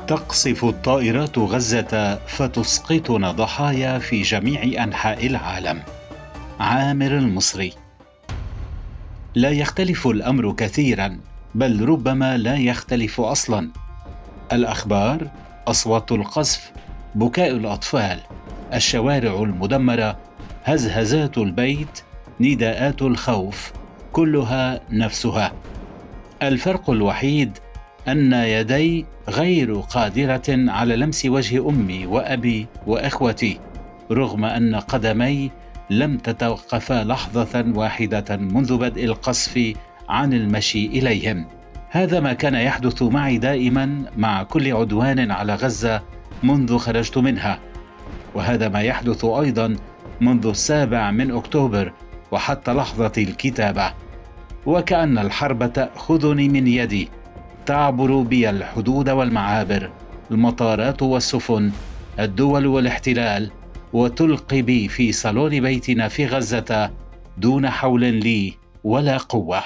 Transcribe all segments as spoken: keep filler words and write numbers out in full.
تقصف الطائرات غزة فتسقطنا ضحايا في جميع أنحاء العالم. عامر المصري. لا يختلف الأمر كثيرا، بل ربما لا يختلف أصلا. الأخبار، أصوات القصف، بكاء الأطفال، الشوارع المدمرة، هزهزات البيت، نداءات الخوف، كلها نفسها. الفرق الوحيد أن يدي غير قادرة على لمس وجه أمي وأبي وأخوتي، رغم أن قدمي لم تتوقفا لحظة واحدة منذ بدء القصف عن المشي إليهم. هذا ما كان يحدث معي دائما مع كل عدوان على غزة منذ خرجت منها، وهذا ما يحدث أيضا منذ السابع من أكتوبر وحتى لحظة الكتابة. وكأن الحرب تأخذني من يدي، تعبر بي الحدود والمعابر، المطارات والسفن، الدول والاحتلال، وتلقي بي في صالون بيتنا في غزة دون حول لي ولا قوة.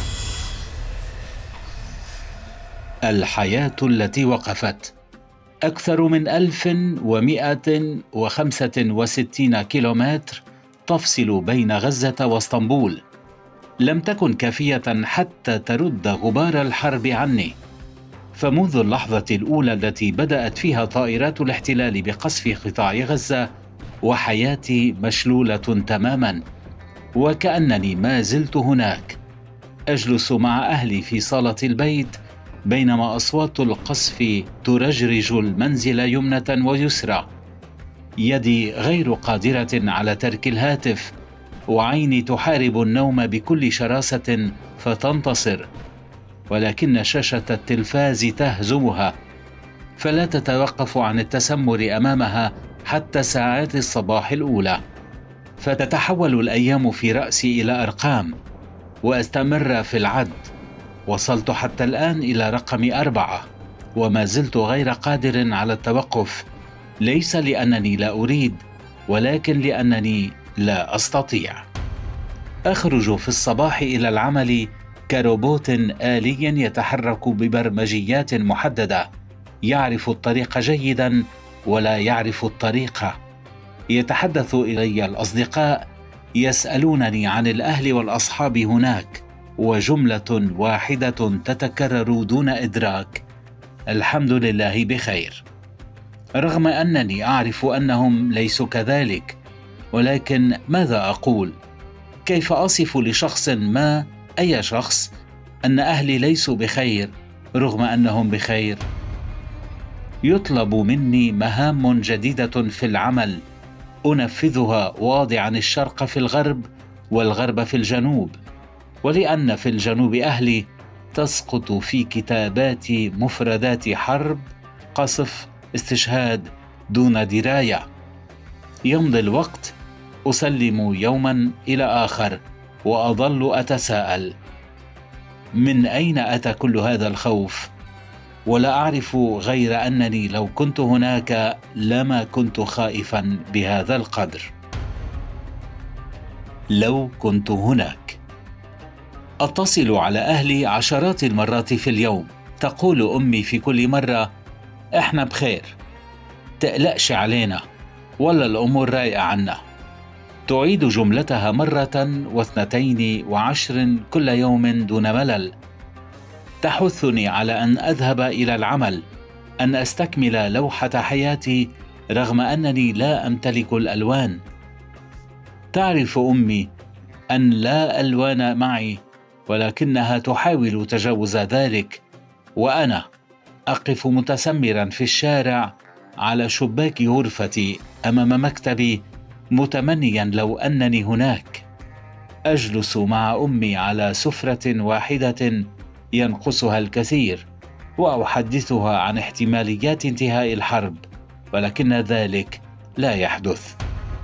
الحياة التي وقفت. أكثر من ألف ومئة وخمسة وستين كيلومتر تفصل بين غزة واسطنبول، لم تكن كافية حتى ترد غبار الحرب عني. فمنذ اللحظة الأولى التي بدأت فيها طائرات الاحتلال بقصف قطاع غزة، وحياتي مشلولة تماما، وكأنني ما زلت هناك، أجلس مع أهلي في صالة البيت بينما أصوات القصف ترجرج المنزل يمنة ويسرى. يدي غير قادرة على ترك الهاتف، وعيني تحارب النوم بكل شراسة فتنتصر، ولكن شاشة التلفاز تهزمها، فلا تتوقف عن التسمر أمامها حتى ساعات الصباح الأولى. فتتحول الأيام في رأسي إلى أرقام، وأستمر في العد. وصلت حتى الآن إلى رقم أربعة، وما زلت غير قادر على التوقف، ليس لأنني لا أريد، ولكن لأنني لا أستطيع. أخرج في الصباح إلى العمل كروبوت آلي يتحرك ببرمجيات محددة، يعرف الطريق جيدا ولا يعرف الطريقة. يتحدث إلي الأصدقاء، يسألونني عن الأهل والأصحاب هناك، وجملة واحدة تتكرر دون إدراك: الحمد لله بخير. رغم أنني أعرف أنهم ليسوا كذلك، ولكن ماذا أقول؟ كيف أصف لشخص ما، أي شخص، أن أهلي ليسوا بخير رغم أنهم بخير؟ يطلب مني مهام جديدة في العمل، أنفذها واضعا الشرق في الغرب والغرب في الجنوب، ولأن في الجنوب أهلي تسقط في كتاباتي مفردات حرب، قصف، استشهاد دون دراية. يمضي الوقت، أسلم يوما إلى آخر، وأظل أتساءل: من أين أتى كل هذا الخوف؟ ولا أعرف غير أنني لو كنت هناك لما كنت خائفا بهذا القدر. لو كنت هناك. أتصل على أهلي عشرات المرات في اليوم، تقول أمي في كل مرة: إحنا بخير، تقلقش علينا، ولا الأمور رايقة عنا. تعيد جملتها مرة واثنتين وعشر كل يوم دون ملل. تحثني على أن أذهب إلى العمل، أن أستكمل لوحة حياتي رغم أنني لا أمتلك الألوان. تعرف أمي أن لا ألوان معي، ولكنها تحاول تجاوز ذلك، وأنا أقف متسمرا في الشارع على شباك غرفتي أمام مكتبي، متمنيا لو أنني هناك. أجلس مع أمي على سفرة واحدة ينقصها الكثير، وأحدثها عن احتماليات انتهاء الحرب، ولكن ذلك لا يحدث.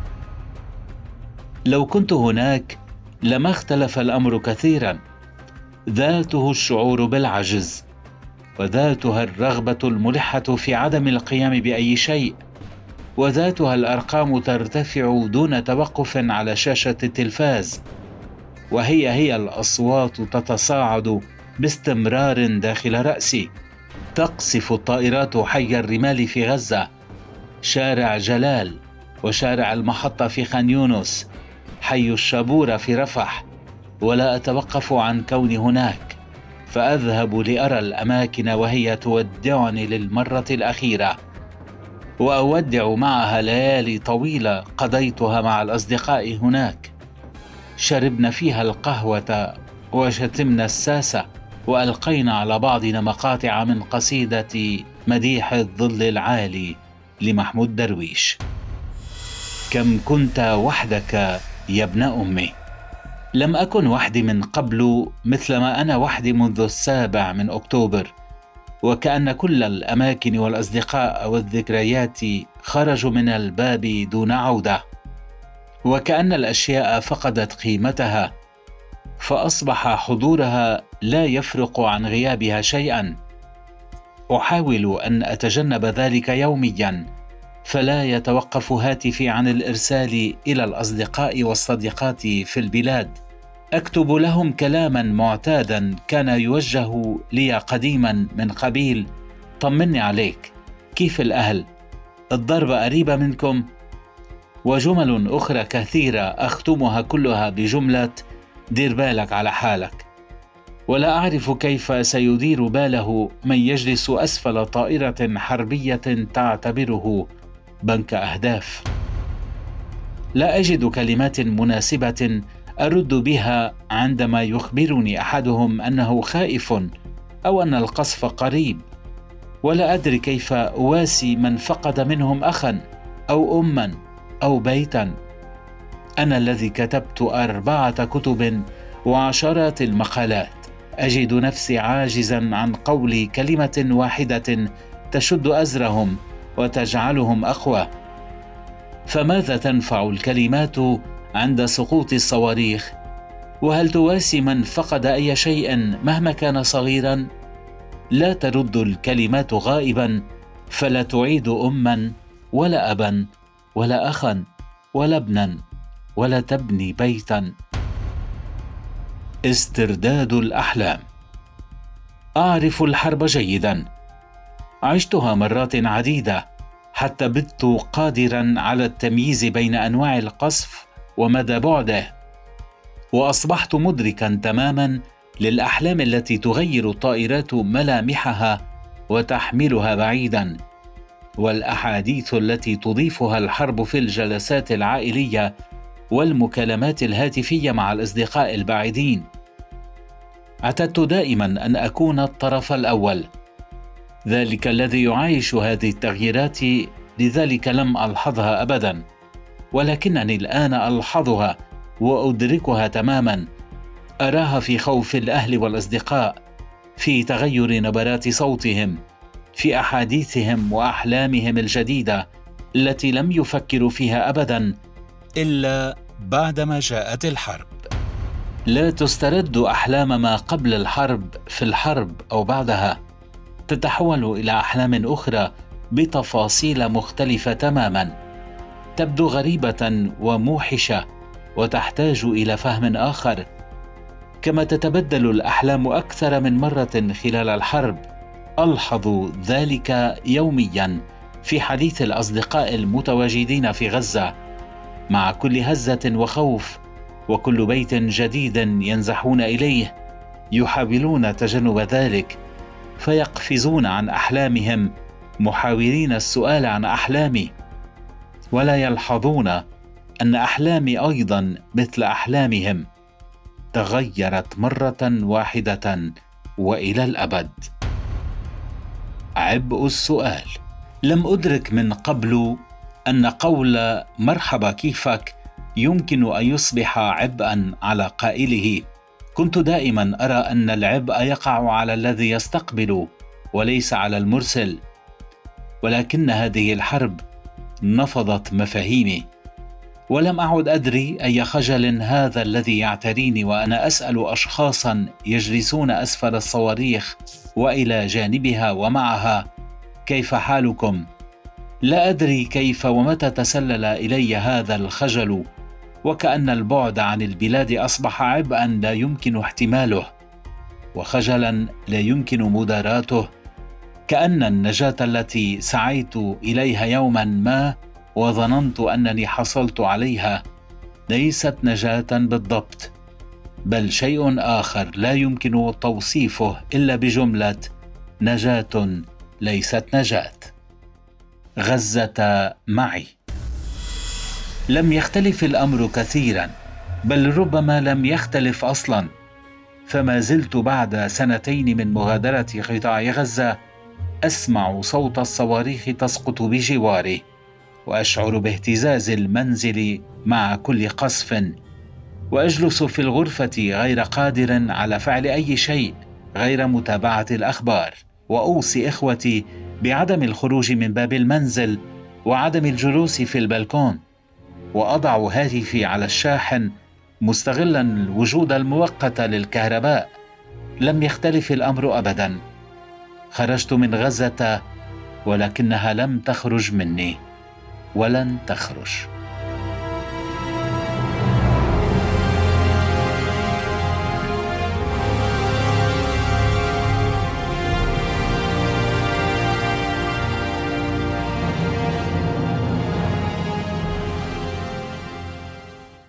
لو كنت هناك لما اختلف الأمر كثيرا. ذاته الشعور بالعجز، وذاتها الرغبة الملحة في عدم القيام بأي شيء، وذاتها الأرقام ترتفع دون توقف على شاشة التلفاز، وهي هي الأصوات تتصاعد باستمرار داخل رأسي، تقصف الطائرات حي الرمال في غزة، شارع جلال، وشارع المحطة في خان يونس، حي الشابورة في رفح، ولا أتوقف عن كوني هناك، فأذهب لأرى الأماكن وهي تودعني للمرة الأخيرة، وأودع معها ليالي طويلة قضيتها مع الأصدقاء هناك، شربنا فيها القهوة وشتمنا الساسة، وألقينا على بعضنا مقاطع من قصيدة مديح الظل العالي لمحمود درويش. كم كنت وحدك يا ابن أمي. لم أكن وحدي من قبل مثلما أنا وحدي منذ السابع من أكتوبر، وكأن كل الأماكن والأصدقاء والذكريات خرجوا من الباب دون عودة، وكأن الأشياء فقدت قيمتها، فأصبح حضورها لا يفرق عن غيابها شيئا. أحاول أن أتجنب ذلك يوميا، فلا يتوقف هاتفي عن الإرسال إلى الأصدقاء والصديقات في البلاد. أكتب لهم كلاما معتادا كان يوجه لي قديما من قبيل: طمني عليك، كيف الأهل، الضربة قريبة منكم، وجمل أخرى كثيرة أختمها كلها بجملة: دير بالك على حالك. ولا أعرف كيف سيدير باله من يجلس أسفل طائرة حربية تعتبره بنك أهداف. لا أجد كلمات مناسبة أرد بها عندما يخبرني أحدهم أنه خائف أو أن القصف قريب، ولا أدري كيف أواسي من فقد منهم أخا أو أما أو بيتا. أنا الذي كتبت أربعة كتب وعشرات المقالات أجد نفسي عاجزا عن قول كلمة واحدة تشد أزرهم وتجعلهم أقوى. فماذا تنفع الكلمات عند سقوط الصواريخ؟ وهل تواسي من فقد أي شيء مهما كان صغيرا؟ لا ترد الكلمات غائبا، فلا تعيد أما ولا أبا ولا أخا ولا ابنا، ولا تبني بيتا. استرداد الأحلام. أعرف الحرب جيدا، عشتها مرات عديدة حتى بت قادرا على التمييز بين أنواع القصف ومدى بعده، وأصبحت مدركا تماما للأحلام التي تغير الطائرات ملامحها وتحملها بعيدا، والأحاديث التي تضيفها الحرب في الجلسات العائلية والمكالمات الهاتفية مع الأصدقاء البعيدين. اعتدت دائما أن أكون الطرف الأول، ذلك الذي يعايش هذه التغييرات، لذلك لم ألحظها أبدا، ولكنني الآن ألحظها وأدركها تماما. أراها في خوف الأهل والأصدقاء، في تغير نبرات صوتهم، في أحاديثهم وأحلامهم الجديدة التي لم يفكروا فيها أبدا إلا بعدما جاءت الحرب. لا تسترد أحلام ما قبل الحرب في الحرب أو بعدها، تتحول إلى أحلام أخرى بتفاصيل مختلفة تماما، تبدو غريبة وموحشة وتحتاج إلى فهم آخر. كما تتبدل الأحلام أكثر من مرة خلال الحرب، ألحظ ذلك يوميا في حديث الأصدقاء المتواجدين في غزة، مع كل هزة وخوف وكل بيت جديد ينزحون إليه، يحاولون تجنب ذلك، فيقفزون عن أحلامهم محاولين السؤال عن أحلامي، ولا يلحظون أن أحلامي أيضا مثل أحلامهم تغيرت مرة واحدة وإلى الأبد. عبء السؤال. لم أدرك من قبل أن قول مرحبا كيفك يمكن أن يصبح عبئا على قائله. كنت دائما أرى أن العبء يقع على الذي يستقبل وليس على المرسل، ولكن هذه الحرب نفضت مفاهيمي، ولم أعد أدري أي خجل هذا الذي يعتريني وأنا أسأل أشخاصا يجلسون أسفل الصواريخ وإلى جانبها ومعها: كيف حالكم؟ لا أدري كيف ومتى تسلل إلي هذا الخجل، وكأن البعد عن البلاد أصبح عبئا لا يمكن احتماله، وخجلا لا يمكن مداراته، كأن النجاة التي سعيت إليها يوما ما وظننت أنني حصلت عليها ليست نجاة بالضبط، بل شيء آخر لا يمكن توصيفه إلا بجملة نجاة ليست نجاة. غزة معي. لم يختلف الأمر كثيرا، بل ربما لم يختلف أصلا، فما زلت بعد سنتين من مغادرة قطاع غزة أسمع صوت الصواريخ تسقط بجواري، وأشعر باهتزاز المنزل مع كل قصف، وأجلس في الغرفة غير قادر على فعل أي شيء غير متابعة الأخبار، وأوصي إخوتي بعدم الخروج من باب المنزل وعدم الجلوس في البلكون، وأضع هاتفي على الشاحن مستغلا الوجود المؤقت للكهرباء. لم يختلف الأمر أبدا. خرجت من غزة، ولكنها لم تخرج مني ولن تخرج.